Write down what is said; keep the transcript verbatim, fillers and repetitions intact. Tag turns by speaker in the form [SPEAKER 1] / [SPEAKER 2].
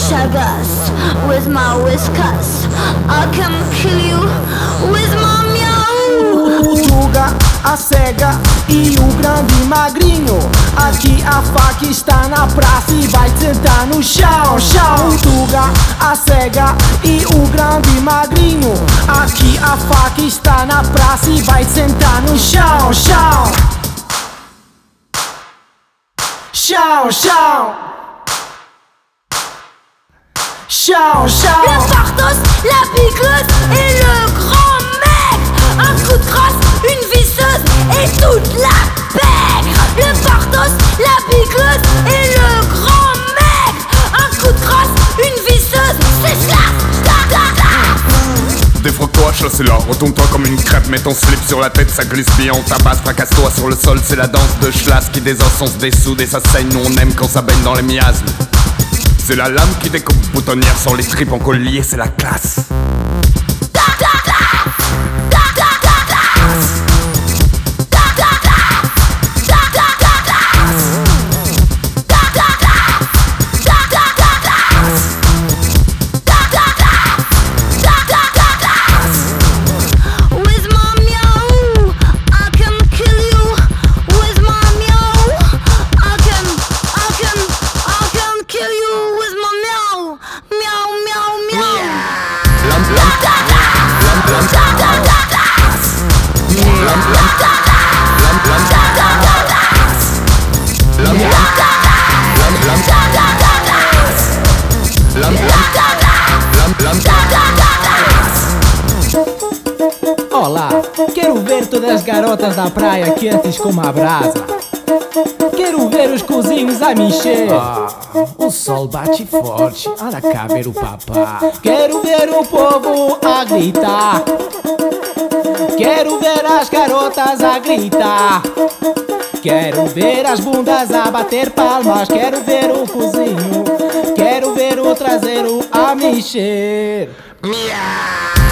[SPEAKER 1] shagas with my whiskers. I can kill you with my meow.
[SPEAKER 2] O Tuga, a cega e o grande magrinho. Aqui a faca está na praça e vai sentar no chão, chão. O Tuga, a cega e o grande magrinho. Aqui a faca está na praça e vai sentar no chão, chão. Chão, chão. Chão, chão.
[SPEAKER 1] Le Pardos, la bigleuse et le grand mec. Un coup de crosse, une visseuse et toute la pègre. Le Pardos, la bigleuse et le grand mec. Un coup de crosse, une visseuse, c'est cela.
[SPEAKER 3] Défroque-toi, chasse-là, retourne-toi comme une crêpe, mets ton slip sur la tête, ça glisse bien, on tabasse, fracasse-toi sur le sol, c'est la danse de Schlass qui désosse, on se dessoude et ça saigne, nous on aime quand ça baigne dans les miasmes. C'est la lame qui découpe boutonnière sans les tripes en collier, c'est la classe.
[SPEAKER 2] Olá, quero ver todas as garotas da praia quentes como a brasa. Quero ver os cozinhos a mexer.
[SPEAKER 4] Ah, o sol bate forte, olha cá ver o papá.
[SPEAKER 2] Quero ver o povo a gritar. Quero ver as garotas a gritar. Quero ver as bundas a bater palmas. Quero ver o cozinho. Quero ver o traseiro a mexer.
[SPEAKER 3] Miau!